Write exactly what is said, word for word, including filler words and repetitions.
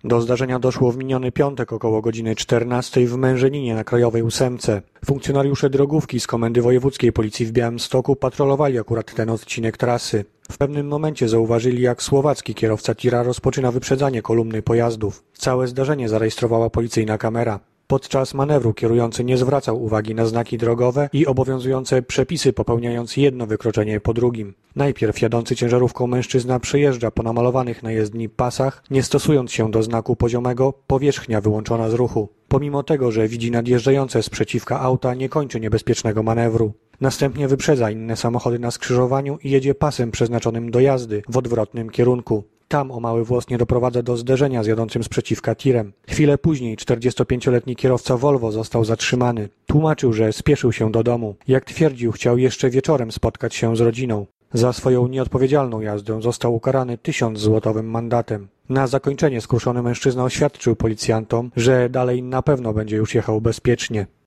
Do zdarzenia doszło w miniony piątek około godziny czternastej w Mężeninie na Krajowej ósemce. Funkcjonariusze drogówki z Komendy Wojewódzkiej Policji w Białymstoku patrolowali akurat ten odcinek trasy. W pewnym momencie zauważyli, jak słowacki kierowca tira rozpoczyna wyprzedzanie kolumny pojazdów. Całe zdarzenie zarejestrowała policyjna kamera. Podczas manewru kierujący nie zwracał uwagi na znaki drogowe i obowiązujące przepisy, popełniając jedno wykroczenie po drugim. Najpierw jadący ciężarówką mężczyzna przejeżdża po namalowanych na jezdni pasach, nie stosując się do znaku poziomego, powierzchnia wyłączona z ruchu. Pomimo tego, że widzi nadjeżdżające sprzeciwka auta, nie kończy niebezpiecznego manewru. Następnie wyprzedza inne samochody na skrzyżowaniu i jedzie pasem przeznaczonym do jazdy w odwrotnym kierunku. Tam o mały włos nie doprowadza do zderzenia z jadącym sprzeciwka tirem. Chwilę później czterdziestopięcioletni kierowca Volvo został zatrzymany. Tłumaczył, że spieszył się do domu. Jak twierdził, chciał jeszcze wieczorem spotkać się z rodziną. Za swoją nieodpowiedzialną jazdę został ukarany tysiączzłotowym mandatem. Na zakończenie skruszony mężczyzna oświadczył policjantom, że dalej na pewno będzie już jechał bezpiecznie.